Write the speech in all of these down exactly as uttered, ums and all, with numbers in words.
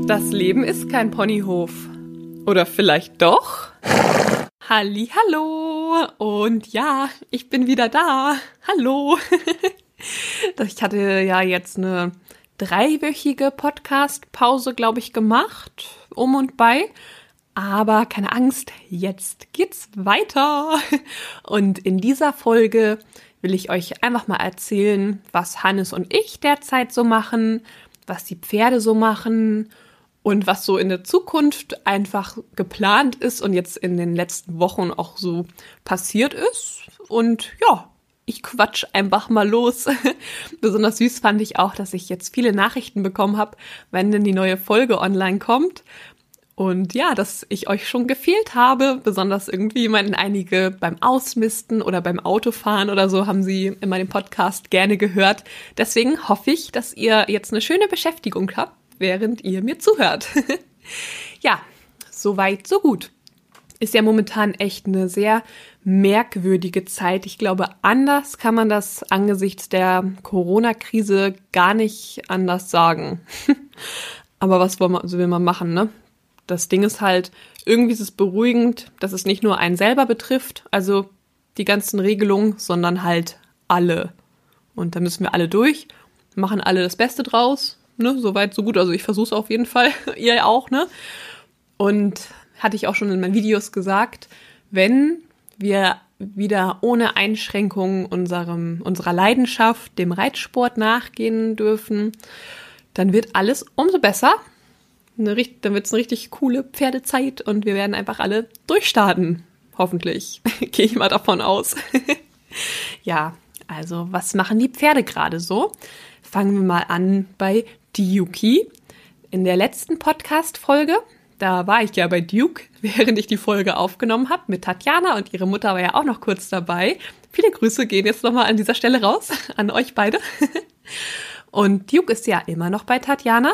Das Leben ist kein Ponyhof. Oder vielleicht doch? Hallihallo! Und ja, ich bin wieder da. Hallo! Ich hatte ja jetzt eine dreiwöchige Podcast-Pause, glaube ich, gemacht. Um und bei. Aber keine Angst, jetzt geht's weiter. Und in dieser Folge will ich euch einfach mal erzählen, was Hannes und ich derzeit so machen, was die Pferde so machen und was so in der Zukunft einfach geplant ist und jetzt in den letzten Wochen auch so passiert ist. Und ja, ich quatsch einfach mal los. Besonders süß fand ich auch, dass ich jetzt viele Nachrichten bekommen habe, wenn denn die neue Folge online kommt. Und ja, dass ich euch schon gefehlt habe, besonders irgendwie meinten einige beim Ausmisten oder beim Autofahren oder so, haben sie in meinem Podcast gerne gehört. Deswegen hoffe ich, dass ihr jetzt eine schöne Beschäftigung habt, während ihr mir zuhört. Ja, soweit, so gut. Ist ja momentan echt eine sehr merkwürdige Zeit. Ich glaube, anders kann man das angesichts der Corona-Krise gar nicht anders sagen. Aber was will man, also will man machen, ne? Das Ding ist halt, irgendwie ist es beruhigend, dass es nicht nur einen selber betrifft, also die ganzen Regelungen, sondern halt alle. Und da müssen wir alle durch, machen alle das Beste draus, ne, soweit, so gut. Also ich versuche es auf jeden Fall, ihr auch, ne. Und hatte ich auch schon in meinen Videos gesagt, wenn wir wieder ohne Einschränkungen unserem, unserer Leidenschaft, dem Reitsport nachgehen dürfen, dann wird alles umso besser. Eine, dann wird es eine richtig coole Pferdezeit und wir werden einfach alle durchstarten. Hoffentlich. Gehe ich mal davon aus. Ja, also was machen die Pferde gerade so? Fangen wir mal an bei Dukie. In der letzten Podcast-Folge, da war ich ja bei Duke, während ich die Folge aufgenommen habe mit Tatjana und ihre Mutter war ja auch noch kurz dabei. Viele Grüße gehen jetzt nochmal an dieser Stelle raus, an euch beide. Und Duke ist ja immer noch bei Tatjana.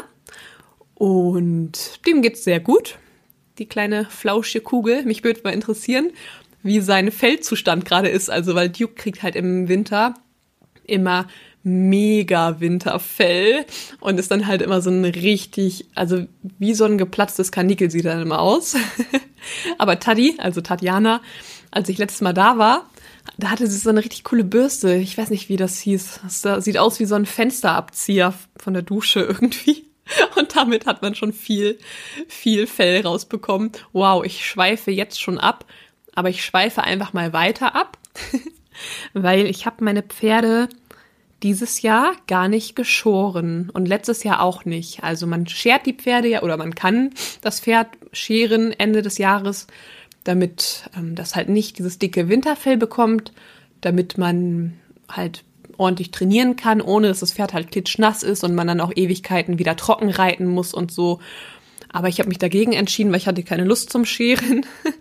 Und dem geht's sehr gut, die kleine flauschige Kugel. Mich würde mal interessieren, wie sein Fellzustand gerade ist. Also weil Duke kriegt halt im Winter immer mega Winterfell und ist dann halt immer so ein richtig, also wie so ein geplatztes Karnickel sieht er dann immer aus. Aber Tati, also Tatjana, als ich letztes Mal da war, da hatte sie so eine richtig coole Bürste. Ich weiß nicht, wie das hieß. Das sieht aus wie so ein Fensterabzieher von der Dusche irgendwie. Und damit hat man schon viel, viel Fell rausbekommen. Wow, ich schweife jetzt schon ab, aber ich schweife einfach mal weiter ab, weil ich habe meine Pferde dieses Jahr gar nicht geschoren und letztes Jahr auch nicht. Also man schert die Pferde ja oder man kann das Pferd scheren Ende des Jahres, damit ähm, das halt nicht dieses dicke Winterfell bekommt, damit man halt ordentlich trainieren kann, ohne dass das Pferd halt klitschnass ist und man dann auch Ewigkeiten wieder trocken reiten muss und so. Aber ich habe mich dagegen entschieden, weil ich hatte keine Lust zum Scheren.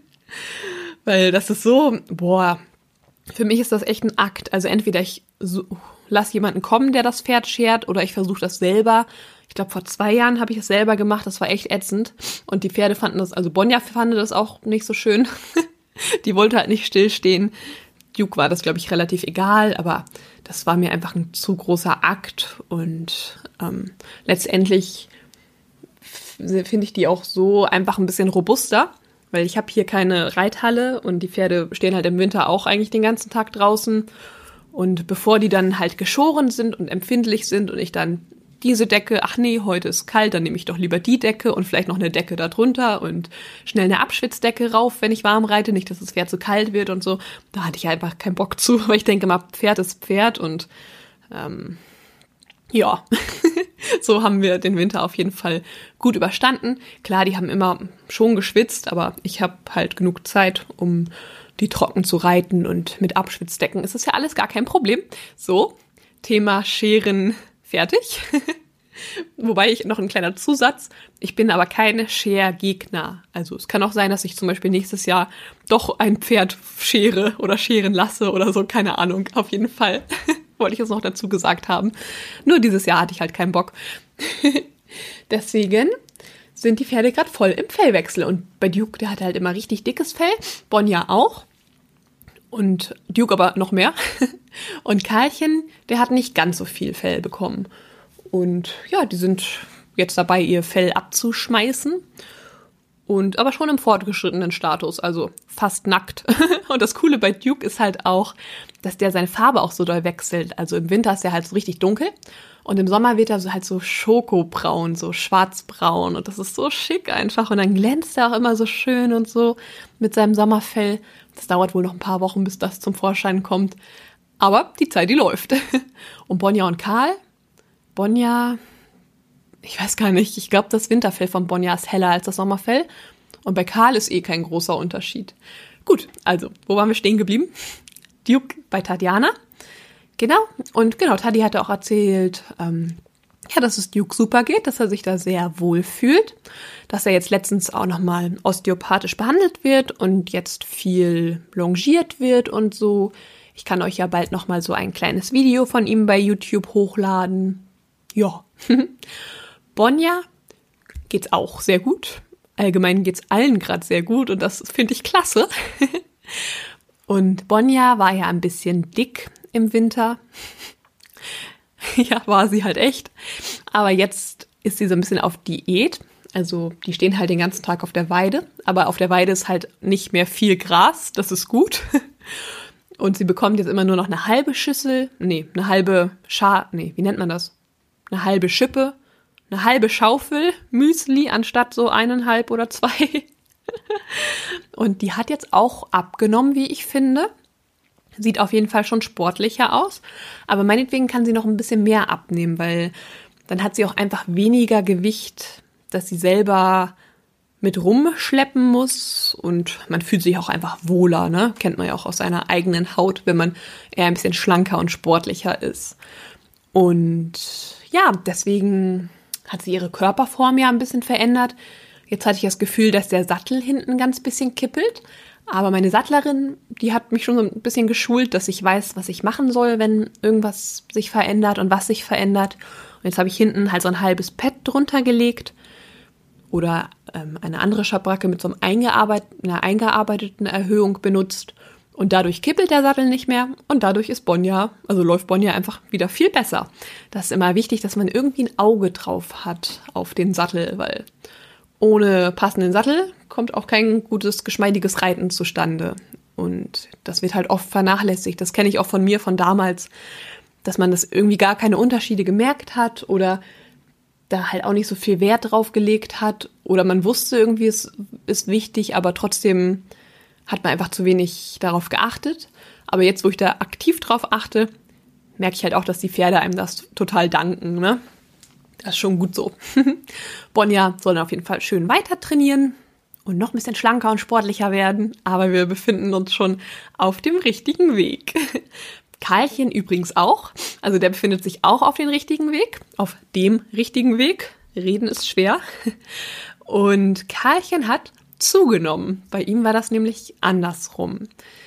Weil das ist so, boah, für mich ist das echt ein Akt. Also entweder ich so, lass jemanden kommen, der das Pferd schert, oder ich versuche das selber. Ich glaube, vor zwei Jahren habe ich es selber gemacht, das war echt ätzend. Und die Pferde fanden das, also Bonja fand das auch nicht so schön. Die wollte halt nicht stillstehen. Duke war das, glaube ich, relativ egal, aber das war mir einfach ein zu großer Akt und ähm, letztendlich f- finde ich die auch so einfach ein bisschen robuster, weil ich habe hier keine Reithalle und die Pferde stehen halt im Winter auch eigentlich den ganzen Tag draußen und bevor die dann halt geschoren sind und empfindlich sind und ich dann diese Decke, ach nee, heute ist kalt, dann nehme ich doch lieber die Decke und vielleicht noch eine Decke darunter und schnell eine Abschwitzdecke rauf, wenn ich warm reite, nicht, dass das Pferd zu kalt wird und so. Da hatte ich einfach keinen Bock zu, weil ich denke mal, Pferd ist Pferd und ähm, ja, so haben wir den Winter auf jeden Fall gut überstanden. Klar, die haben immer schon geschwitzt, aber ich habe halt genug Zeit, um die trocken zu reiten und mit Abschwitzdecken ist das ja alles gar kein Problem. So, Thema Scheren fertig. Wobei ich noch ein kleiner Zusatz, ich bin aber kein Schergegner. Also es kann auch sein, dass ich zum Beispiel nächstes Jahr doch ein Pferd schere oder scheren lasse oder so, keine Ahnung. Auf jeden Fall wollte ich es noch dazu gesagt haben. Nur dieses Jahr hatte ich halt keinen Bock. Deswegen sind die Pferde gerade voll im Fellwechsel. Und bei Duke, der hat halt immer richtig dickes Fell. Bonja auch. Und Duke aber noch mehr. Und Karlchen, der hat nicht ganz so viel Fell bekommen. Und ja, die sind jetzt dabei, ihr Fell abzuschmeißen. Und aber schon im fortgeschrittenen Status, also fast nackt. Und das Coole bei Duke ist halt auch, dass der seine Farbe auch so doll wechselt. Also im Winter ist er halt so richtig dunkel und im Sommer wird er so halt so schokobraun, so schwarzbraun. Und das ist so schick einfach. Und dann glänzt er auch immer so schön und so mit seinem Sommerfell. Das dauert wohl noch ein paar Wochen, bis das zum Vorschein kommt. Aber die Zeit, die läuft. Und Bonja und Karl? Bonja... Ich weiß gar nicht, ich glaube, das Winterfell von Bonja ist heller als das Sommerfell. Und bei Karl ist eh kein großer Unterschied. Gut, also, wo waren wir stehen geblieben? Duke bei Tatjana. Genau, und genau, Tati hatte auch erzählt, ähm, ja, dass es Duke super geht, dass er sich da sehr wohl fühlt. Dass er jetzt letztens auch nochmal osteopathisch behandelt wird und jetzt viel longiert wird und so. Ich kann euch ja bald nochmal so ein kleines Video von ihm bei YouTube hochladen. Ja. Bonja geht's auch sehr gut. Allgemein geht's allen gerade sehr gut und das finde ich klasse. Und Bonja war ja ein bisschen dick im Winter. Ja, war sie halt echt. Aber jetzt ist sie so ein bisschen auf Diät. Also die stehen halt den ganzen Tag auf der Weide. Aber auf der Weide ist halt nicht mehr viel Gras. Das ist gut. Und sie bekommt jetzt immer nur noch eine halbe Schüssel. Nee, eine halbe Scha... Nee, wie nennt man das? Eine halbe Schippe. Eine halbe Schaufel Müsli anstatt so eineinhalb oder zwei. Und die hat jetzt auch abgenommen, wie ich finde. Sieht auf jeden Fall schon sportlicher aus. Aber meinetwegen kann sie noch ein bisschen mehr abnehmen, weil dann hat sie auch einfach weniger Gewicht, dass sie selber mit rumschleppen muss. Und man fühlt sich auch einfach wohler, ne? Kennt man ja auch aus seiner eigenen Haut, wenn man eher ein bisschen schlanker und sportlicher ist. Und ja, deswegen hat sie ihre Körperform ja ein bisschen verändert. Jetzt hatte ich das Gefühl, dass der Sattel hinten ganz bisschen kippelt. Aber meine Sattlerin, die hat mich schon so ein bisschen geschult, dass ich weiß, was ich machen soll, wenn irgendwas sich verändert und was sich verändert. Und jetzt habe ich hinten halt so ein halbes Pad drunter gelegt oder ähm, eine andere Schabracke mit so einem eingearbeit- einer eingearbeiteten Erhöhung benutzt. Und dadurch kippelt der Sattel nicht mehr und dadurch ist Bonja, also läuft Bonja einfach wieder viel besser. Das ist immer wichtig, dass man irgendwie ein Auge drauf hat auf den Sattel, weil ohne passenden Sattel kommt auch kein gutes, geschmeidiges Reiten zustande. Und das wird halt oft vernachlässigt. Das kenne ich auch von mir von damals, dass man das irgendwie gar keine Unterschiede gemerkt hat oder da halt auch nicht so viel Wert drauf gelegt hat. Oder man wusste irgendwie, es ist wichtig, aber trotzdem hat man einfach zu wenig darauf geachtet. Aber jetzt, wo ich da aktiv drauf achte, merke ich halt auch, dass die Pferde einem das total danken, ne? Das ist schon gut so. Bonja soll auf jeden Fall schön weiter trainieren und noch ein bisschen schlanker und sportlicher werden. Aber wir befinden uns schon auf dem richtigen Weg. Karlchen übrigens auch. Also der befindet sich auch auf dem richtigen Weg. Auf dem richtigen Weg. Reden ist schwer. Und Karlchen hat zugenommen. Bei ihm war das nämlich andersrum.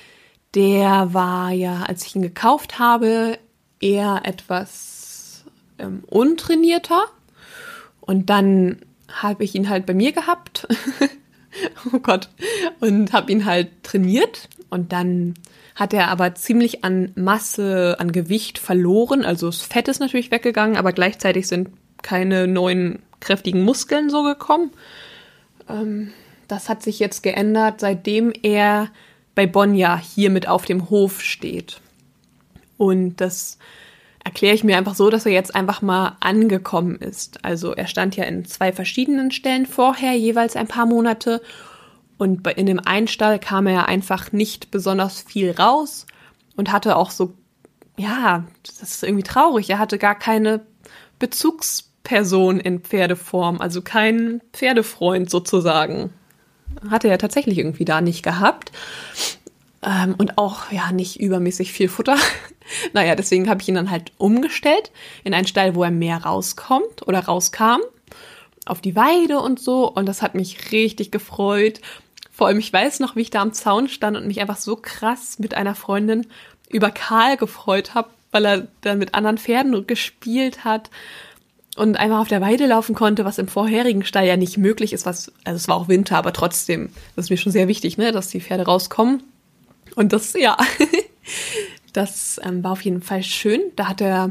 Der war ja, als ich ihn gekauft habe, eher etwas ähm, untrainierter. Und dann habe ich ihn halt bei mir gehabt. Oh Gott. Und habe ihn halt trainiert. Und dann hat er aber ziemlich an Masse, an Gewicht verloren. Also das Fett ist natürlich weggegangen, aber gleichzeitig sind keine neuen kräftigen Muskeln so gekommen. Ähm, Das hat sich jetzt geändert, seitdem er bei Bonja hier mit auf dem Hof steht. Und das erkläre ich mir einfach so, dass er jetzt einfach mal angekommen ist. Also er stand ja in zwei verschiedenen Stellen vorher, jeweils ein paar Monate. Und in dem einen Stall kam er einfach nicht besonders viel raus und hatte auch so, ja, das ist irgendwie traurig, er hatte gar keine Bezugsperson in Pferdeform, also keinen Pferdefreund sozusagen. Hatte er tatsächlich irgendwie da nicht gehabt. Ähm, und auch, ja, nicht übermäßig viel Futter. Naja, deswegen habe ich ihn dann halt umgestellt in einen Stall, wo er mehr rauskommt oder rauskam. Auf die Weide und so. Und das hat mich richtig gefreut. Vor allem, ich weiß noch, wie ich da am Zaun stand und mich einfach so krass mit einer Freundin über Karl gefreut habe, weil er dann mit anderen Pferden gespielt hat und einfach auf der Weide laufen konnte, was im vorherigen Stall ja nicht möglich ist. Was, also es war auch Winter, aber trotzdem, das ist mir schon sehr wichtig, ne, dass die Pferde rauskommen. Und das, ja, das ähm, war auf jeden Fall schön. Da hat er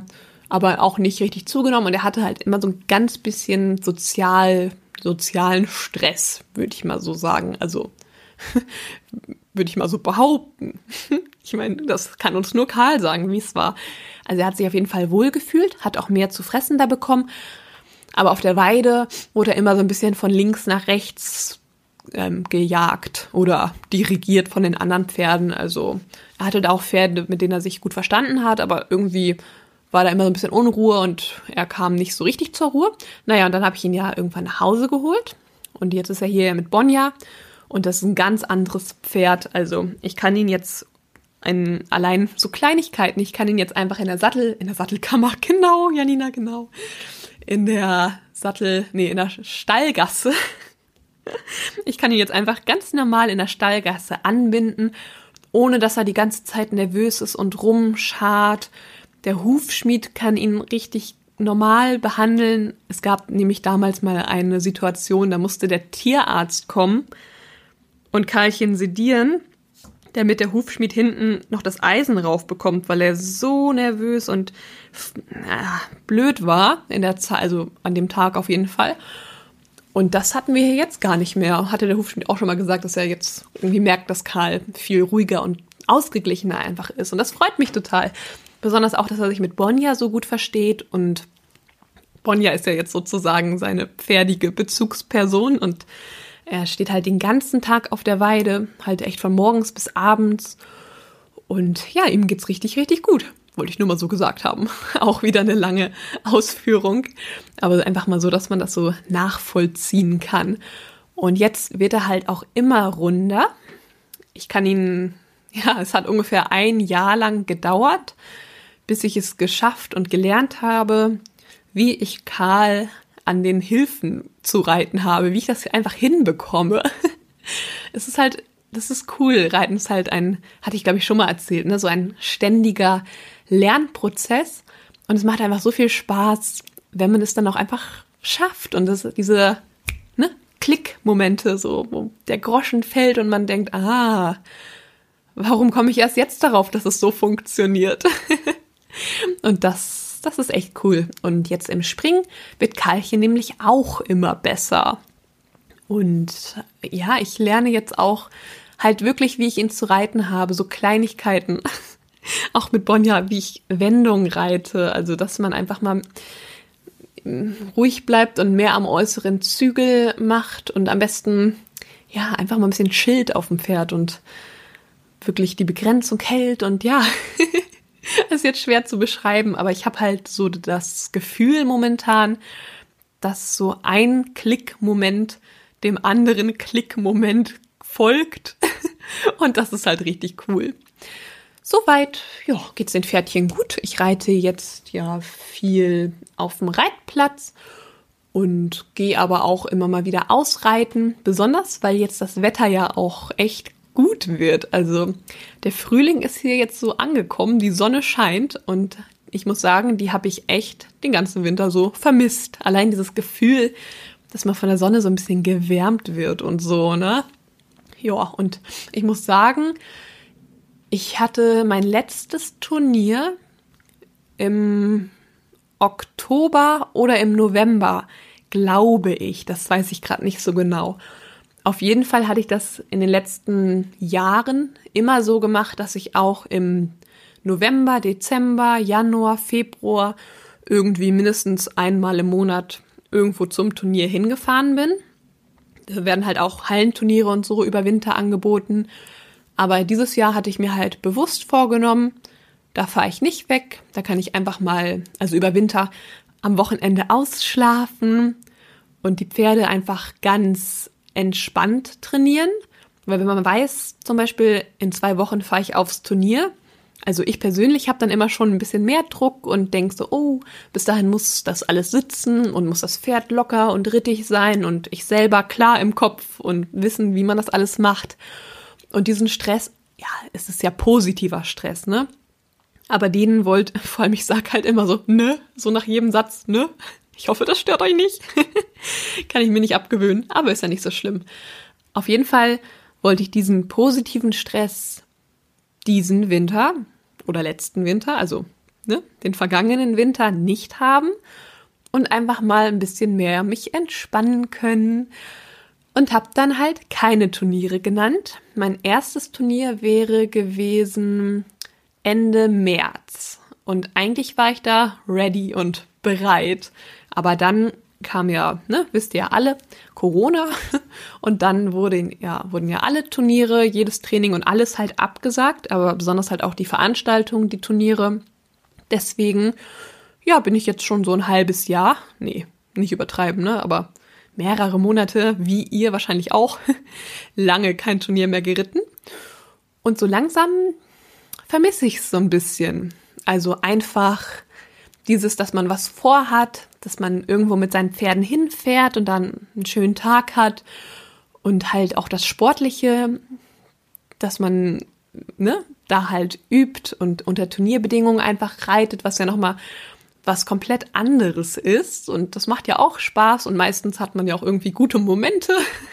aber auch nicht richtig zugenommen. Und er hatte halt immer so ein ganz bisschen sozial, sozialen Stress, würde ich mal so sagen. Also würde ich mal so behaupten. Ich meine, das kann uns nur Karl sagen, wie es war. Also er hat sich auf jeden Fall wohlgefühlt, hat auch mehr zu fressen da bekommen. Aber auf der Weide wurde er immer so ein bisschen von links nach rechts ähm, gejagt oder dirigiert von den anderen Pferden. Also er hatte da auch Pferde, mit denen er sich gut verstanden hat, aber irgendwie war da immer so ein bisschen Unruhe und er kam nicht so richtig zur Ruhe. Naja, und dann habe ich ihn ja irgendwann nach Hause geholt. Und jetzt ist er hier mit Bonja. Und das ist ein ganz anderes Pferd. Also ich kann ihn jetzt ein, allein so Kleinigkeiten, ich kann ihn jetzt einfach in der Sattel, in der Sattelkammer, genau, Janina, genau, in der Sattel, nee, in der Stallgasse. Ich kann ihn jetzt einfach ganz normal in der Stallgasse anbinden, ohne dass er die ganze Zeit nervös ist und rumschart. Der Hufschmied kann ihn richtig normal behandeln. Es gab nämlich damals mal eine Situation, da musste der Tierarzt kommen und Karlchen sedieren, damit der Hufschmied hinten noch das Eisen raufbekommt, weil er so nervös und na, blöd war, in der Zeit, also an dem Tag auf jeden Fall. Und das hatten wir hier jetzt gar nicht mehr. Hatte der Hufschmied auch schon mal gesagt, dass er jetzt irgendwie merkt, dass Karl viel ruhiger und ausgeglichener einfach ist. Und das freut mich total. Besonders auch, dass er sich mit Bonja so gut versteht. Und Bonja ist ja jetzt sozusagen seine pferdige Bezugsperson. Und er steht halt den ganzen Tag auf der Weide, halt echt von morgens bis abends. Und ja, ihm geht's richtig, richtig gut. Wollte ich nur mal so gesagt haben. Auch wieder eine lange Ausführung. Aber einfach mal so, dass man das so nachvollziehen kann. Und jetzt wird er halt auch immer runder. Ich kann ihn, ja, es hat ungefähr ein Jahr lang gedauert, bis ich es geschafft und gelernt habe, wie ich Karl an den Hilfen zu reiten habe, wie ich das einfach hinbekomme. Es ist halt, das ist cool. Reiten ist halt ein, hatte ich glaube ich schon mal erzählt, ne, so ein ständiger Lernprozess. Und es macht einfach so viel Spaß, wenn man es dann auch einfach schafft. Und das, diese, ne, Klick-Momente, so, wo der Groschen fällt und man denkt, ah, warum komme ich erst jetzt darauf, dass es so funktioniert? Und das, das ist echt cool. Und jetzt im Springen wird Karlchen nämlich auch immer besser. Und ja, ich lerne jetzt auch halt wirklich, wie ich ihn zu reiten habe, so Kleinigkeiten. Auch mit Bonja, wie ich Wendung reite. Also, dass man einfach mal ruhig bleibt und mehr am äußeren Zügel macht und am besten, ja, einfach mal ein bisschen chillt auf dem Pferd und wirklich die Begrenzung hält. Und ja, ist jetzt schwer zu beschreiben, aber ich habe halt so das Gefühl momentan, dass so ein Klickmoment dem anderen Klickmoment folgt. Und das ist halt richtig cool. Soweit, ja, geht's den Pferdchen gut. Ich reite jetzt ja viel auf dem Reitplatz und gehe aber auch immer mal wieder ausreiten. Besonders, weil jetzt das Wetter ja auch echt gut wird. Also der Frühling ist hier jetzt so angekommen, die Sonne scheint und ich muss sagen, die habe ich echt den ganzen Winter so vermisst. Allein dieses Gefühl, dass man von der Sonne so ein bisschen gewärmt wird und so, ne? Ja, und ich muss sagen, ich hatte mein letztes Turnier im Oktober oder im November, glaube ich. Das weiß ich gerade nicht so genau. Auf jeden Fall hatte ich das in den letzten Jahren immer so gemacht, dass ich auch im November, Dezember, Januar, Februar irgendwie mindestens einmal im Monat irgendwo zum Turnier hingefahren bin. Da werden halt auch Hallenturniere und so über Winter angeboten. Aber dieses Jahr hatte ich mir halt bewusst vorgenommen, da fahre ich nicht weg. Da kann ich einfach mal, also über Winter, am Wochenende ausschlafen und die Pferde einfach ganz entspannt trainieren. Weil wenn man weiß, zum Beispiel in zwei Wochen fahre ich aufs Turnier, also ich persönlich habe dann immer schon ein bisschen mehr Druck und denke so, oh, bis dahin muss das alles sitzen und muss das Pferd locker und rittig sein und ich selber klar im Kopf und wissen, wie man das alles macht. Und diesen Stress, ja, es ist ja positiver Stress, ne? Aber denen wollt, vor allem ich sag halt immer so, ne, so nach jedem Satz, ne? Ich hoffe, das stört euch nicht. Kann ich mir nicht abgewöhnen, aber ist ja nicht so schlimm. Auf jeden Fall wollte ich diesen positiven Stress diesen Winter oder letzten Winter, also ne, den vergangenen Winter nicht haben und einfach mal ein bisschen mehr mich entspannen können. Und habe dann halt keine Turniere genannt. Mein erstes Turnier wäre gewesen Ende März. Und eigentlich war ich da ready und bereit. Aber dann kam ja, ne, wisst ihr ja alle, Corona. Und dann wurde, ja, wurden ja alle Turniere, jedes Training und alles halt abgesagt. Aber besonders halt auch die Veranstaltungen, die Turniere. Deswegen, ja, bin ich jetzt schon so ein halbes Jahr, nee, nicht übertreiben, ne, aber mehrere Monate, wie ihr wahrscheinlich auch, lange kein Turnier mehr geritten. Und so langsam vermisse ich es so ein bisschen. Also einfach dieses, dass man was vorhat, dass man irgendwo mit seinen Pferden hinfährt und dann einen schönen Tag hat. Und halt auch das Sportliche, dass man, ne, da halt übt und unter Turnierbedingungen einfach reitet, was ja nochmal was komplett anderes ist. Und das macht ja auch Spaß und meistens hat man ja auch irgendwie gute Momente,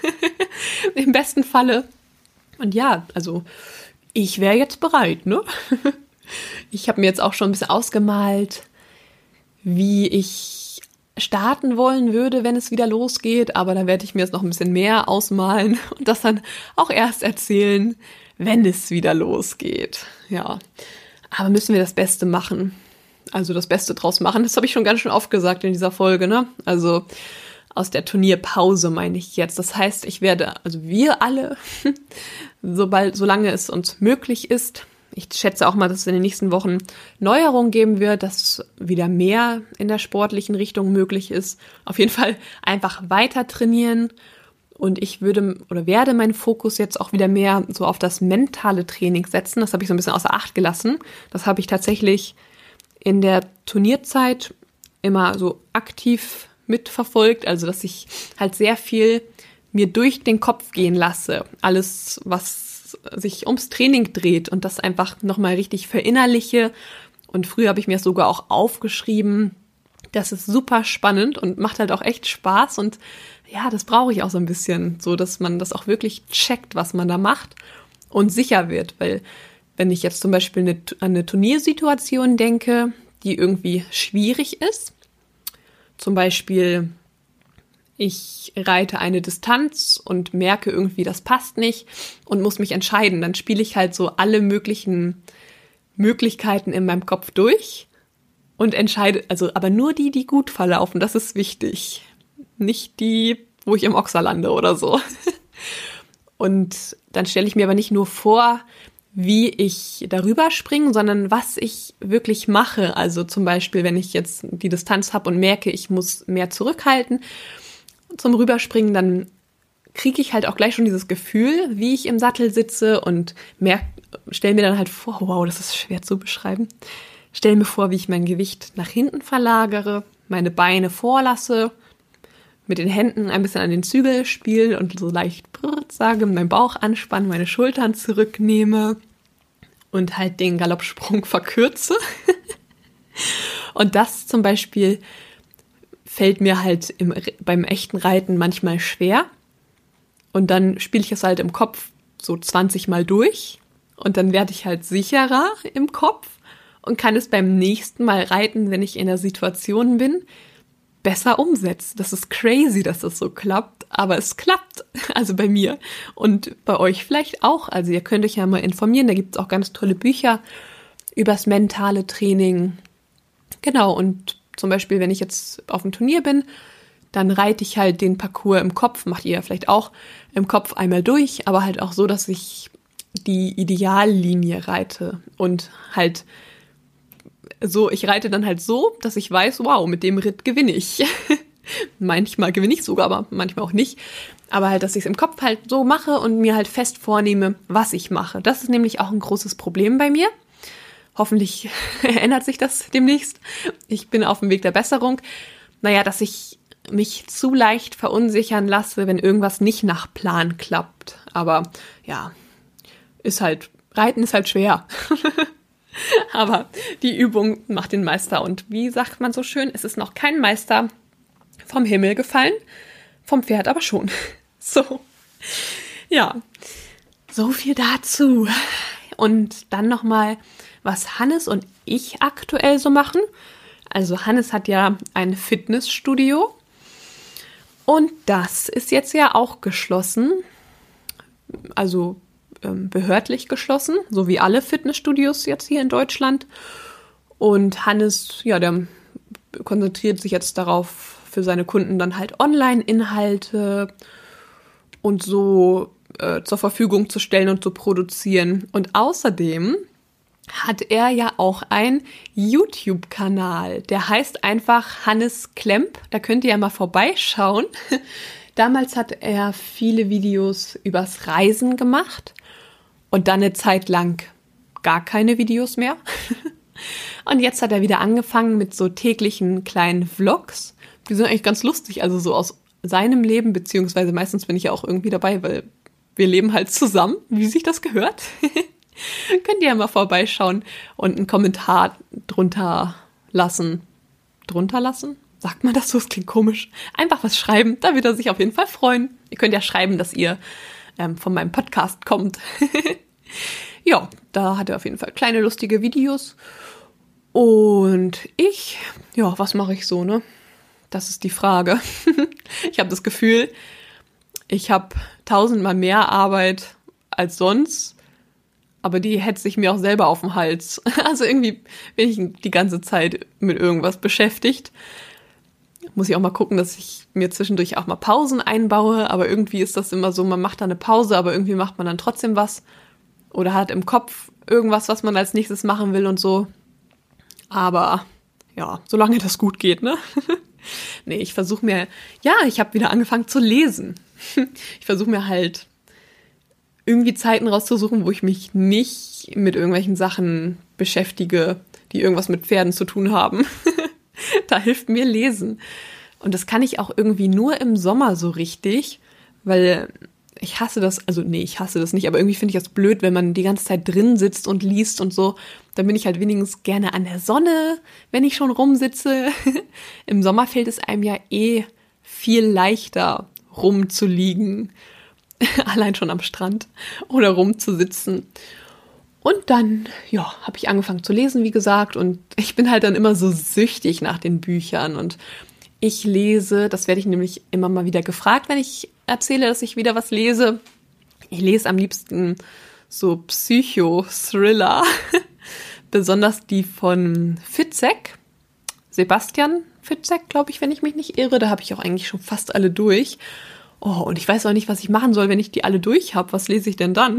im besten Falle. Und ja, also ich wäre jetzt bereit, ne? Ich habe mir jetzt auch schon ein bisschen ausgemalt, wie ich starten wollen würde, wenn es wieder losgeht. Aber da werde ich mir jetzt noch ein bisschen mehr ausmalen und das dann auch erst erzählen, wenn es wieder losgeht. Ja, aber müssen wir das Beste machen. Also das Beste draus machen, das habe ich schon ganz schön oft gesagt in dieser Folge, ne? Also aus der Turnierpause meine ich jetzt. Das heißt, ich werde, also wir alle, sobald, solange es uns möglich ist, ich schätze auch mal, dass es in den nächsten Wochen Neuerungen geben wird, dass wieder mehr in der sportlichen Richtung möglich ist. Auf jeden Fall einfach weiter trainieren. Und ich würde oder werde meinen Fokus jetzt auch wieder mehr so auf das mentale Training setzen. Das habe ich so ein bisschen außer Acht gelassen. Das habe ich tatsächlich in der Turnierzeit immer so aktiv mitverfolgt, also dass ich halt sehr viel mir durch den Kopf gehen lasse, alles, was sich ums Training dreht und das einfach nochmal richtig verinnerliche. Und früher habe ich mir das sogar auch aufgeschrieben. Das ist super spannend und macht halt auch echt Spaß und ja, das brauche ich auch so ein bisschen, so dass man das auch wirklich checkt, was man da macht und sicher wird, weil wenn ich jetzt zum Beispiel eine, an eine Turniersituation denke, die irgendwie schwierig ist, zum Beispiel ich reite eine Distanz und merke irgendwie, das passt nicht und muss mich entscheiden, dann spiele ich halt so alle möglichen Möglichkeiten in meinem Kopf durch und entscheide, also aber nur die, die gut verlaufen, das ist wichtig, nicht die, wo ich im Ochser lande oder so. Und dann stelle ich mir aber nicht nur vor, wie ich darüber springe, sondern was ich wirklich mache. Also zum Beispiel, wenn ich jetzt die Distanz habe und merke, ich muss mehr zurückhalten zum Rüberspringen, dann kriege ich halt auch gleich schon dieses Gefühl, wie ich im Sattel sitze und stelle mir dann halt vor, wow, das ist schwer zu beschreiben, stelle mir vor, wie ich mein Gewicht nach hinten verlagere, meine Beine vorlasse, mit den Händen ein bisschen an den Zügel spiele und so leicht brrrt sage, meinen Bauch anspanne, meine Schultern zurücknehme und halt den Galoppsprung verkürze. Und das zum Beispiel fällt mir halt im, beim echten Reiten manchmal schwer. Und dann spiele ich es halt im Kopf so zwanzig Mal durch und dann werde ich halt sicherer im Kopf und kann es beim nächsten Mal reiten, wenn ich in der Situation bin, besser umsetzen. Das ist crazy, dass das so klappt, aber es klappt, also bei mir und bei euch vielleicht auch. Also ihr könnt euch ja mal informieren, da gibt es auch ganz tolle Bücher übers mentale Training. Genau, und zum Beispiel, wenn ich jetzt auf dem Turnier bin, dann reite ich halt den Parcours im Kopf, macht ihr vielleicht auch im Kopf einmal durch, aber halt auch so, dass ich die Ideallinie reite und halt so, ich reite dann halt so, dass ich weiß, wow, mit dem Ritt gewinne ich. Manchmal gewinne ich sogar, aber manchmal auch nicht. Aber halt, dass ich es im Kopf halt so mache und mir halt fest vornehme, was ich mache. Das ist nämlich auch ein großes Problem bei mir. Hoffentlich ändert sich das demnächst. Ich bin auf dem Weg der Besserung. Naja, dass ich mich zu leicht verunsichern lasse, wenn irgendwas nicht nach Plan klappt. Aber ja, ist halt, Reiten ist halt schwer. Aber die Übung macht den Meister. Und wie sagt man so schön, es ist noch kein Meister vom Himmel gefallen, vom Pferd aber schon. So, ja, so viel dazu. Und dann nochmal, was Hannes und ich aktuell so machen. Also Hannes hat ja ein Fitnessstudio und das ist jetzt ja auch geschlossen, also ähm, behördlich geschlossen, so wie alle Fitnessstudios jetzt hier in Deutschland. Und Hannes, ja, der konzentriert sich jetzt darauf, für seine Kunden dann halt Online-Inhalte und so äh, zur Verfügung zu stellen und zu produzieren. Und außerdem hat er ja auch einen YouTube-Kanal. Der heißt einfach Hannes Klemp. Da könnt ihr ja mal vorbeischauen. Damals hat er viele Videos übers Reisen gemacht und dann eine Zeit lang gar keine Videos mehr. Und jetzt hat er wieder angefangen mit so täglichen kleinen Vlogs. Die sind eigentlich ganz lustig, also so aus seinem Leben, beziehungsweise meistens bin ich ja auch irgendwie dabei, weil wir leben halt zusammen, wie sich das gehört. Könnt ihr ja mal vorbeischauen und einen Kommentar drunter lassen. Drunter lassen? Sagt man das so? Das klingt komisch. Einfach was schreiben, da wird er sich auf jeden Fall freuen. Ihr könnt ja schreiben, dass ihr ähm, von meinem Podcast kommt. Ja, da hat er auf jeden Fall kleine lustige Videos. Und ich, ja, was mache ich so, ne? Das ist die Frage. Ich habe das Gefühl, ich habe tausendmal mehr Arbeit als sonst. Aber die hetze ich mir auch selber auf den Hals. Also irgendwie bin ich die ganze Zeit mit irgendwas beschäftigt. Muss ich auch mal gucken, dass ich mir zwischendurch auch mal Pausen einbaue. Aber irgendwie ist das immer so, man macht da eine Pause, aber irgendwie macht man dann trotzdem was. Oder hat im Kopf irgendwas, was man als nächstes machen will und so. Aber ja, solange das gut geht, ne? Nee, ich versuche mir, ja, ich habe wieder angefangen zu lesen. Ich versuche mir halt irgendwie Zeiten rauszusuchen, wo ich mich nicht mit irgendwelchen Sachen beschäftige, die irgendwas mit Pferden zu tun haben. Da hilft mir Lesen. Und das kann ich auch irgendwie nur im Sommer so richtig, weil ich hasse das, also nee, ich hasse das nicht, aber irgendwie finde ich das blöd, wenn man die ganze Zeit drin sitzt und liest und so. Dann bin ich halt wenigstens gerne an der Sonne, wenn ich schon rumsitze. Im Sommer fällt es einem ja eh viel leichter, rumzuliegen. Allein schon am Strand oder rumzusitzen. Und dann, ja, habe ich angefangen zu lesen, wie gesagt. Und ich bin halt dann immer so süchtig nach den Büchern. Und ich lese, das werde ich nämlich immer mal wieder gefragt, wenn ich erzähle, dass ich wieder was lese. Ich lese am liebsten so Psycho-Thriller. Besonders die von Fitzek. Sebastian Fitzek, glaube ich, wenn ich mich nicht irre. Da habe ich auch eigentlich schon fast alle durch. Oh, und ich weiß auch nicht, was ich machen soll, wenn ich die alle durch habe. Was lese ich denn dann?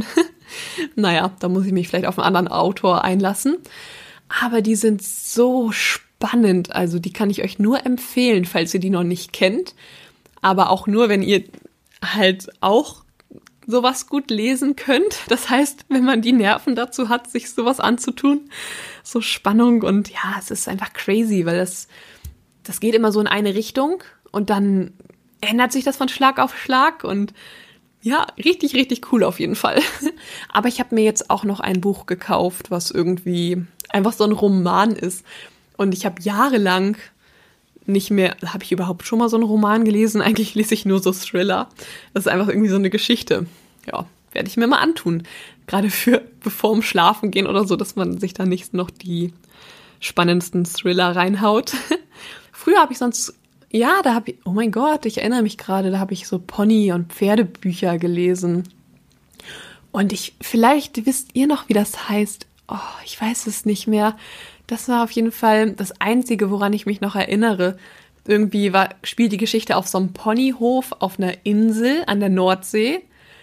Naja, da muss ich mich vielleicht auf einen anderen Autor einlassen. Aber die sind so spannend. Also die kann ich euch nur empfehlen, falls ihr die noch nicht kennt. Aber auch nur, wenn ihr halt auch sowas gut lesen könnt. Das heißt, wenn man die Nerven dazu hat, sich sowas anzutun. So Spannung und ja, es ist einfach crazy, weil das, das geht immer so in eine Richtung und dann ändert sich das von Schlag auf Schlag und ja, richtig, richtig cool auf jeden Fall. Aber ich habe mir jetzt auch noch ein Buch gekauft, was irgendwie einfach so ein Roman ist. Und ich habe jahrelang nicht mehr, habe ich überhaupt schon mal so einen Roman gelesen? Eigentlich lese ich nur so Thriller. Das ist einfach irgendwie so eine Geschichte. Ja, werde ich mir mal antun. Gerade für bevor dem Schlafen gehen oder so, dass man sich da nicht noch die spannendsten Thriller reinhaut. Früher habe ich sonst Ja, da habe ich, oh mein Gott, ich erinnere mich gerade, da habe ich so Pony- und Pferdebücher gelesen. Und ich, vielleicht wisst ihr noch, wie das heißt. Oh, ich weiß es nicht mehr. Das war auf jeden Fall das Einzige, woran ich mich noch erinnere. Irgendwie war, spielt die Geschichte auf so einem Ponyhof auf einer Insel an der Nordsee.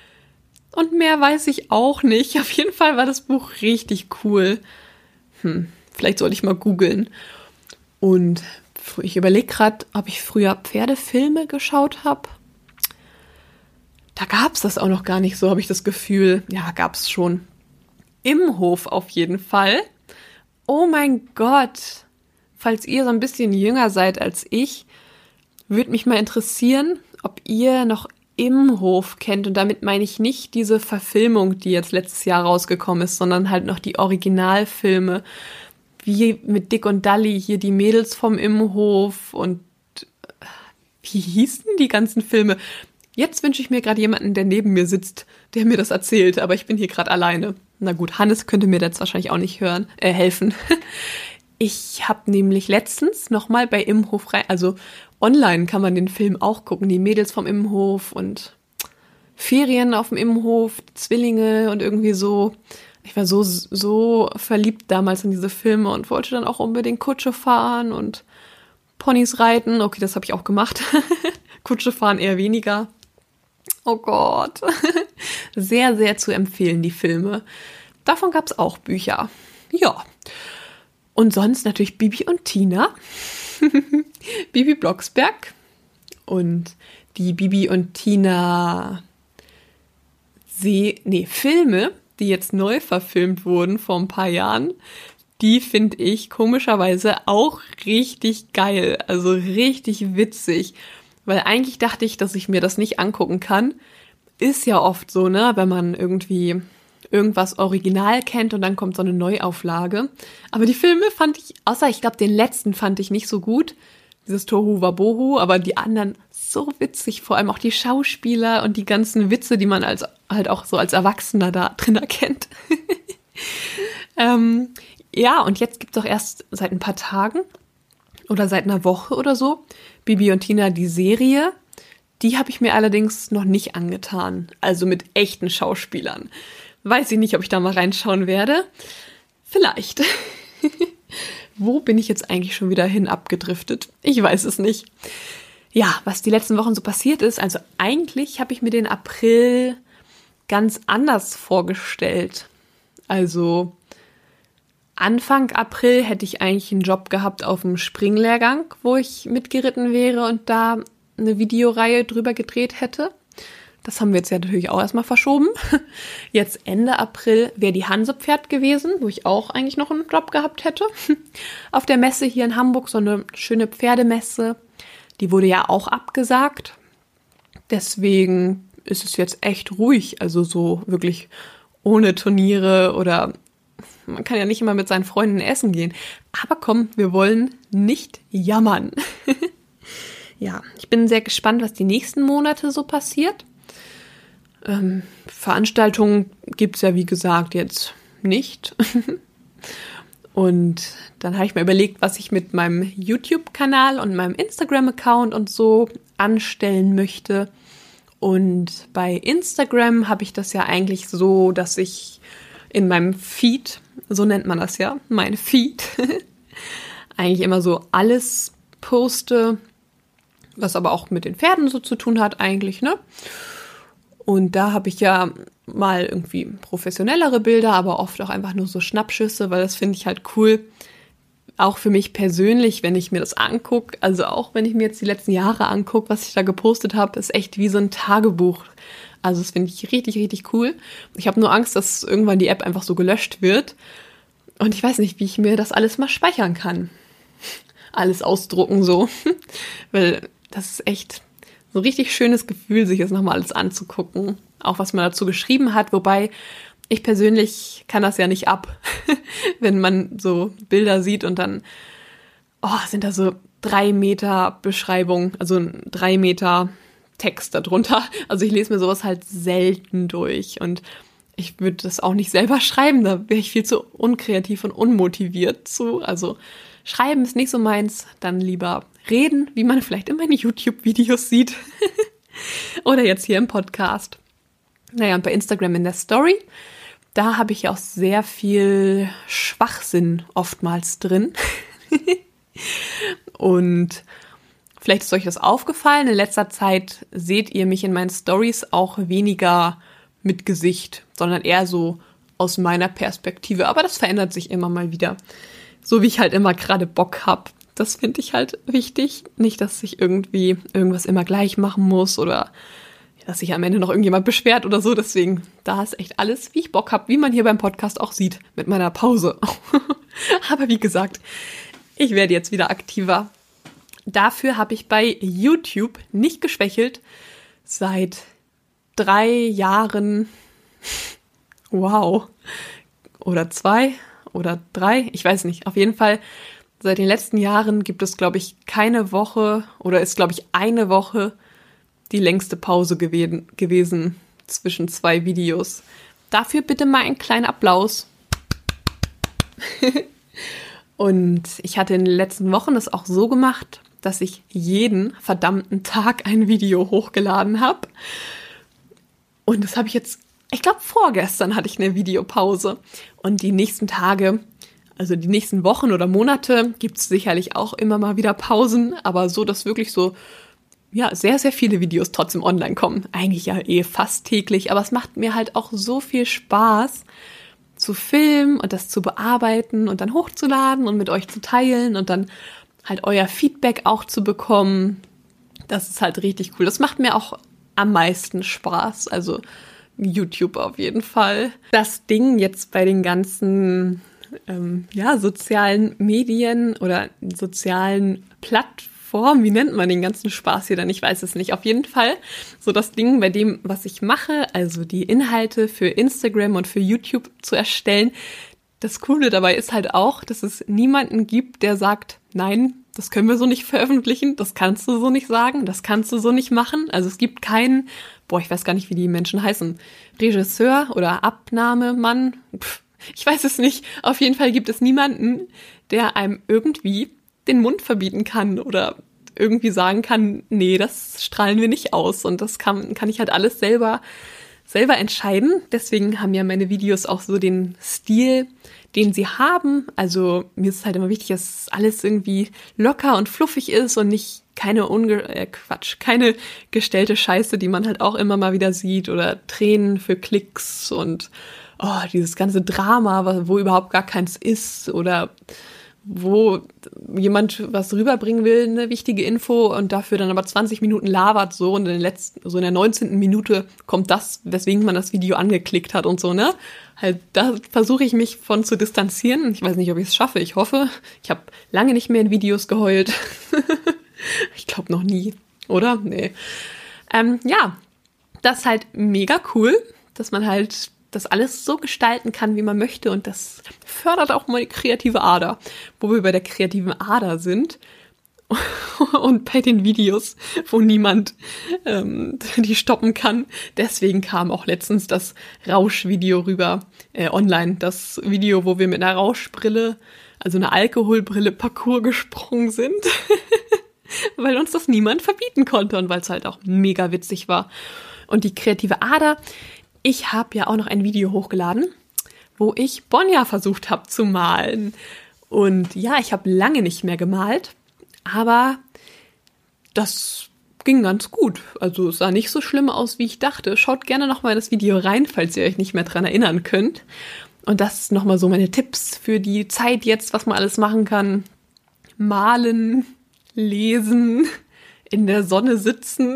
Und mehr weiß ich auch nicht. Auf jeden Fall war das Buch richtig cool. Hm, vielleicht soll ich mal googeln. Und ich überlege gerade, ob ich früher Pferdefilme geschaut habe. Da gab es das auch noch gar nicht so, habe ich das Gefühl. Ja, gab es schon. Im Hof auf jeden Fall. Oh mein Gott. Falls ihr so ein bisschen jünger seid als ich, würde mich mal interessieren, ob ihr noch Im Hof kennt. Und damit meine ich nicht diese Verfilmung, die jetzt letztes Jahr rausgekommen ist, sondern halt noch die Originalfilme. Wie mit Dick und Dalli, hier die Mädels vom Imhof und wie hießen die ganzen Filme? Jetzt wünsche ich mir gerade jemanden, der neben mir sitzt, der mir das erzählt, aber ich bin hier gerade alleine. Na gut, Hannes könnte mir jetzt wahrscheinlich auch nicht hören, äh, helfen. Ich habe nämlich letztens nochmal bei Imhof rein, also online kann man den Film auch gucken, die Mädels vom Imhof und Ferien auf dem Imhof, Zwillinge und irgendwie so. Ich war so, so verliebt damals in diese Filme und wollte dann auch unbedingt Kutsche fahren und Ponys reiten. Okay, das habe ich auch gemacht. Kutsche fahren eher weniger. Oh Gott. Sehr, sehr zu empfehlen, die Filme. Davon gab es auch Bücher. Ja. Und sonst natürlich Bibi und Tina. Bibi Blocksberg. Und die Bibi und Tina See, nee, Filme, die jetzt neu verfilmt wurden vor ein paar Jahren, die finde ich komischerweise auch richtig geil. Also richtig witzig. Weil eigentlich dachte ich, dass ich mir das nicht angucken kann. Ist ja oft so, ne, wenn man irgendwie irgendwas original kennt und dann kommt so eine Neuauflage. Aber die Filme fand ich, außer ich glaube, den letzten fand ich nicht so gut. Dieses Tohu Wabohu, aber die anderen so witzig. Vor allem auch die Schauspieler und die ganzen Witze, die man als halt auch so als Erwachsener da drin erkennt. ähm, ja, und jetzt gibt's auch erst seit ein paar Tagen oder seit einer Woche oder so Bibi und Tina, die Serie. Die habe ich mir allerdings noch nicht angetan. Also mit echten Schauspielern. Weiß ich nicht, ob ich da mal reinschauen werde. Vielleicht. Wo bin ich jetzt eigentlich schon wieder hin abgedriftet? Ich weiß es nicht. Ja, was die letzten Wochen so passiert ist, also eigentlich habe ich mir den April ganz anders vorgestellt. Also Anfang April hätte ich eigentlich einen Job gehabt auf dem Springlehrgang, wo ich mitgeritten wäre und da eine Videoreihe drüber gedreht hätte. Das haben wir jetzt ja natürlich auch erstmal verschoben. Jetzt Ende April wäre die Hansepferd gewesen, wo ich auch eigentlich noch einen Job gehabt hätte. Auf der Messe hier in Hamburg, so eine schöne Pferdemesse. Die wurde ja auch abgesagt. Deswegen ist es jetzt echt ruhig. Also so wirklich ohne Turniere oder man kann ja nicht immer mit seinen Freunden essen gehen. Aber komm, wir wollen nicht jammern. Ja, ich bin sehr gespannt, was die nächsten Monate so passiert. Ähm, Veranstaltungen gibt's ja, wie gesagt, jetzt nicht. Und dann habe ich mir überlegt, was ich mit meinem YouTube-Kanal und meinem Instagram-Account und so anstellen möchte. Und bei Instagram habe ich das ja eigentlich so, dass ich in meinem Feed, so nennt man das ja, mein Feed, eigentlich immer so alles poste, was aber auch mit den Pferden so zu tun hat eigentlich, ne? Und da habe ich ja mal irgendwie professionellere Bilder, aber oft auch einfach nur so Schnappschüsse, weil das finde ich halt cool. Auch für mich persönlich, wenn ich mir das angucke, also auch wenn ich mir jetzt die letzten Jahre angucke, was ich da gepostet habe, ist echt wie so ein Tagebuch. Also das finde ich richtig, richtig cool. Ich habe nur Angst, dass irgendwann die App einfach so gelöscht wird. Und ich weiß nicht, wie ich mir das alles mal speichern kann. Alles ausdrucken so. Weil das ist echt so ein richtig schönes Gefühl, sich das nochmal alles anzugucken. Auch was man dazu geschrieben hat. Wobei ich persönlich kann das ja nicht ab. Wenn man so Bilder sieht und dann oh, sind da so drei Meter Beschreibung, also drei Meter Text darunter. Also ich lese mir sowas halt selten durch. Und ich würde das auch nicht selber schreiben. Da wäre ich viel zu unkreativ und unmotiviert zu. Also schreiben ist nicht so meins. Dann lieber reden, wie man vielleicht in meinen YouTube-Videos sieht. Oder jetzt hier im Podcast. Naja, und bei Instagram in der Story, da habe ich auch sehr viel Schwachsinn oftmals drin. Und vielleicht ist euch das aufgefallen. In letzter Zeit seht ihr mich in meinen Stories auch weniger mit Gesicht, sondern eher so aus meiner Perspektive. Aber das verändert sich immer mal wieder. So wie ich halt immer gerade Bock habe. Das finde ich halt wichtig. Nicht, dass ich irgendwie irgendwas immer gleich machen muss oder dass sich am Ende noch irgendjemand beschwert oder so. Deswegen, da ist echt alles, wie ich Bock habe, wie man hier beim Podcast auch sieht, mit meiner Pause. Aber wie gesagt, ich werde jetzt wieder aktiver. Dafür habe ich bei YouTube nicht geschwächelt. Seit drei Jahren, wow, oder zwei oder drei, ich weiß nicht, auf jeden Fall seit den letzten Jahren gibt es, glaube ich, keine Woche oder ist, glaube ich, eine Woche, die längste Pause gewe- gewesen zwischen zwei Videos. Dafür bitte mal einen kleinen Applaus. Und ich hatte in den letzten Wochen das auch so gemacht, dass ich jeden verdammten Tag ein Video hochgeladen habe. Und das habe ich jetzt, ich glaube vorgestern hatte ich eine Videopause. Und die nächsten Tage, also die nächsten Wochen oder Monate, gibt es sicherlich auch immer mal wieder Pausen. Aber so, dass wirklich so, ja, sehr, sehr viele Videos trotzdem online kommen. Eigentlich ja eh fast täglich. Aber es macht mir halt auch so viel Spaß, zu filmen und das zu bearbeiten und dann hochzuladen und mit euch zu teilen und dann halt euer Feedback auch zu bekommen. Das ist halt richtig cool. Das macht mir auch am meisten Spaß. Also YouTube auf jeden Fall. Das Ding jetzt bei den ganzen ähm, ja, sozialen Medien oder sozialen Plattformen, wie nennt man den ganzen Spaß hier dann? Ich weiß es nicht. Auf jeden Fall so das Ding bei dem, was ich mache, also die Inhalte für Instagram und für YouTube zu erstellen. Das Coole dabei ist halt auch, dass es niemanden gibt, der sagt, nein, das können wir so nicht veröffentlichen, das kannst du so nicht sagen, das kannst du so nicht machen. Also es gibt keinen, boah, ich weiß gar nicht, wie die Menschen heißen, Regisseur oder Abnahmemann, pff, ich weiß es nicht. Auf jeden Fall gibt es niemanden, der einem irgendwie den Mund verbieten kann oder irgendwie sagen kann, nee, das strahlen wir nicht aus. Und das kann, kann ich halt alles selber, selber entscheiden. Deswegen haben ja meine Videos auch so den Stil, den sie haben. Also mir ist halt immer wichtig, dass alles irgendwie locker und fluffig ist und nicht keine unge äh, Quatsch, keine gestellte Scheiße, die man halt auch immer mal wieder sieht oder Tränen für Klicks und oh, dieses ganze Drama, wo überhaupt gar keins ist oder wo jemand was rüberbringen will, eine wichtige Info und dafür dann aber zwanzig Minuten labert so und in, den letzten, so in der neunzehnten Minute kommt das, weswegen man das Video angeklickt hat und so, ne? Halt, da versuche ich mich von zu distanzieren. Ich weiß nicht, ob ich es schaffe. Ich hoffe. Ich habe lange nicht mehr in Videos geheult. Ich glaube noch nie, oder? Nee. Ähm, ja, das ist halt mega cool, dass man halt das alles so gestalten kann, wie man möchte und das fördert auch mal die kreative Ader. Wo wir bei der kreativen Ader sind und bei den Videos, wo niemand ähm, die stoppen kann. Deswegen kam auch letztens das Rauschvideo rüber, äh, online. Das Video, wo wir mit einer Rauschbrille, also einer Alkoholbrille, Parcours gesprungen sind. Weil uns das niemand verbieten konnte und weil es halt auch mega witzig war. Und die kreative Ader, ich habe ja auch noch ein Video hochgeladen, wo ich Bonja versucht habe zu malen. Und ja, ich habe lange nicht mehr gemalt, aber das ging ganz gut. Also es sah nicht so schlimm aus, wie ich dachte. Schaut gerne nochmal in das Video rein, falls ihr euch nicht mehr dran erinnern könnt. Und das nochmal so meine Tipps für die Zeit jetzt, was man alles machen kann. Malen, lesen, in der Sonne sitzen.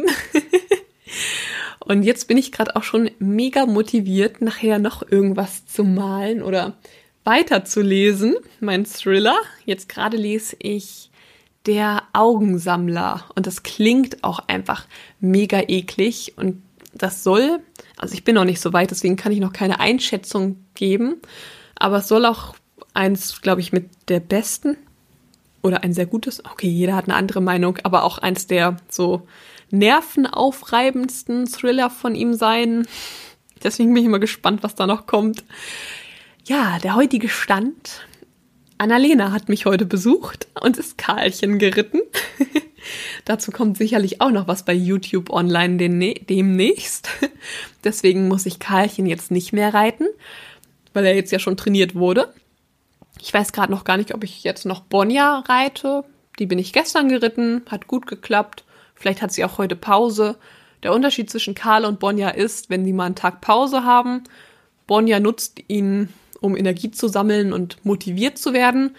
Und jetzt bin ich gerade auch schon mega motiviert, nachher noch irgendwas zu malen oder weiterzulesen. Mein Thriller. Jetzt gerade lese ich Der Augensammler. Und das klingt auch einfach mega eklig. Und das soll, also ich bin noch nicht so weit, deswegen kann ich noch keine Einschätzung geben. Aber es soll auch eins, glaube ich, mit der besten oder ein sehr gutes, okay, jeder hat eine andere Meinung, aber auch eins der so nervenaufreibendsten Thriller von ihm sein. Deswegen bin ich immer gespannt, was da noch kommt. Ja, der heutige Stand. Annalena hat mich heute besucht und ist Karlchen geritten. Dazu kommt sicherlich auch noch was bei YouTube online demnächst. Deswegen muss ich Karlchen jetzt nicht mehr reiten, weil er jetzt ja schon trainiert wurde. Ich weiß gerade noch gar nicht, ob ich jetzt noch Bonja reite. Die bin ich gestern geritten, hat gut geklappt. Vielleicht hat sie auch heute Pause. Der Unterschied zwischen Karl und Bonja ist, wenn die mal einen Tag Pause haben, Bonja nutzt ihn, um Energie zu sammeln und motiviert zu werden.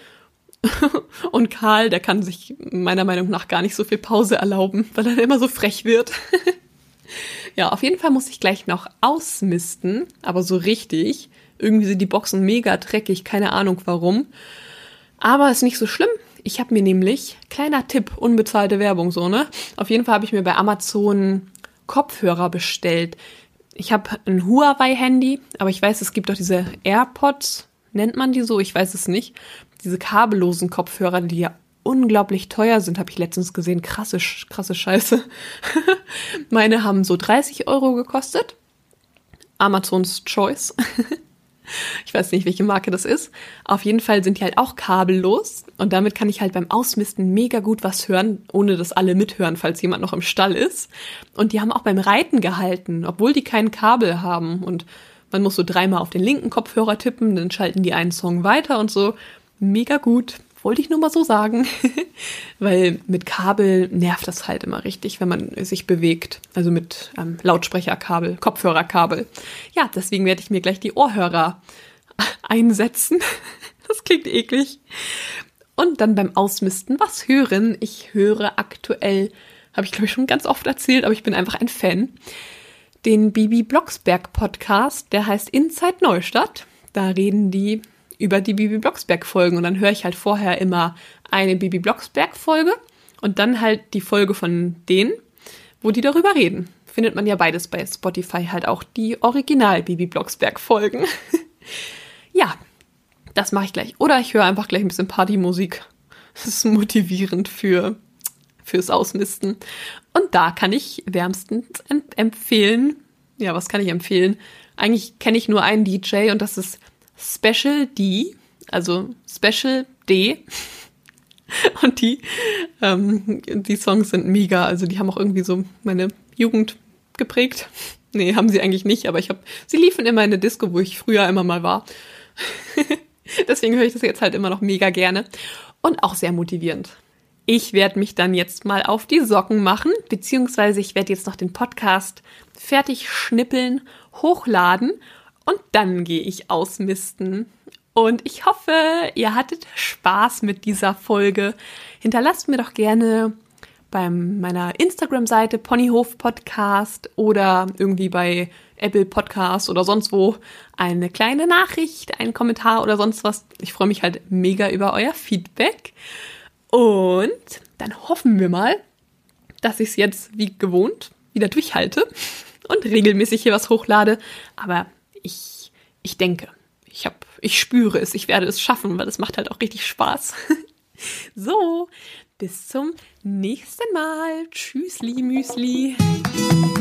Und Karl, der kann sich meiner Meinung nach gar nicht so viel Pause erlauben, weil er immer so frech wird. Ja, auf jeden Fall muss ich gleich noch ausmisten, aber so richtig. Irgendwie sind die Boxen mega dreckig, keine Ahnung warum. Aber ist nicht so schlimm. Ich habe mir nämlich, kleiner Tipp, unbezahlte Werbung so, ne? Auf jeden Fall habe ich mir bei Amazon Kopfhörer bestellt. Ich habe ein Huawei-Handy, aber ich weiß, es gibt auch diese AirPods, nennt man die so? Ich weiß es nicht. Diese kabellosen Kopfhörer, die ja unglaublich teuer sind, habe ich letztens gesehen. Krasse, krasse Scheiße. Meine haben so dreißig Euro gekostet. Amazons Choice. Ich weiß nicht, welche Marke das ist. Auf jeden Fall sind die halt auch kabellos. Und damit kann ich halt beim Ausmisten mega gut was hören, ohne dass alle mithören, falls jemand noch im Stall ist. Und die haben auch beim Reiten gehalten, obwohl die kein Kabel haben. Und man muss so dreimal auf den linken Kopfhörer tippen, dann schalten die einen Song weiter und so. Mega gut. Wollte ich nur mal so sagen. Weil mit Kabel nervt das halt immer richtig, wenn man sich bewegt. Also mit ähm, Lautsprecherkabel, Kopfhörerkabel. Ja, deswegen werde ich mir gleich die Ohrhörer einsetzen. Das klingt eklig. Und dann beim Ausmisten was hören. Ich höre aktuell, habe ich glaube ich schon ganz oft erzählt, aber ich bin einfach ein Fan, den Bibi Blocksberg Podcast, der heißt Inside Neustadt. Da reden die über die Bibi Blocksberg Folgen und dann höre ich halt vorher immer eine Bibi Blocksberg Folge und dann halt die Folge von denen, wo die darüber reden. Findet man ja beides bei Spotify, halt auch die Original Bibi Blocksberg Folgen. Ja, das mache ich gleich. Oder ich höre einfach gleich ein bisschen Partymusik. Das ist motivierend für fürs Ausmisten. Und da kann ich wärmstens empfehlen, ja, was kann ich empfehlen? Eigentlich kenne ich nur einen D J und das ist Special D, also Special D. Und die, ähm, die Songs sind mega, also die haben auch irgendwie so meine Jugend geprägt. Nee, haben sie eigentlich nicht, aber ich habe, sie liefen immer in der Disco, wo ich früher immer mal war. Deswegen höre ich das jetzt halt immer noch mega gerne und auch sehr motivierend. Ich werde mich dann jetzt mal auf die Socken machen, beziehungsweise ich werde jetzt noch den Podcast fertig schnippeln, hochladen und dann gehe ich ausmisten. Und ich hoffe, ihr hattet Spaß mit dieser Folge. Hinterlasst mir doch gerne bei meiner Instagram-Seite Ponyhof Podcast oder irgendwie bei Apple Podcast oder sonst wo eine kleine Nachricht, einen Kommentar oder sonst was. Ich freue mich halt mega über euer Feedback. Und dann hoffen wir mal, dass ich es jetzt wie gewohnt wieder durchhalte und regelmäßig hier was hochlade. Aber ich, ich denke, ich, hab, ich spüre es, ich werde es schaffen, weil es macht halt auch richtig Spaß. So, bis zum nächsten Mal. Tschüssli, Müsli.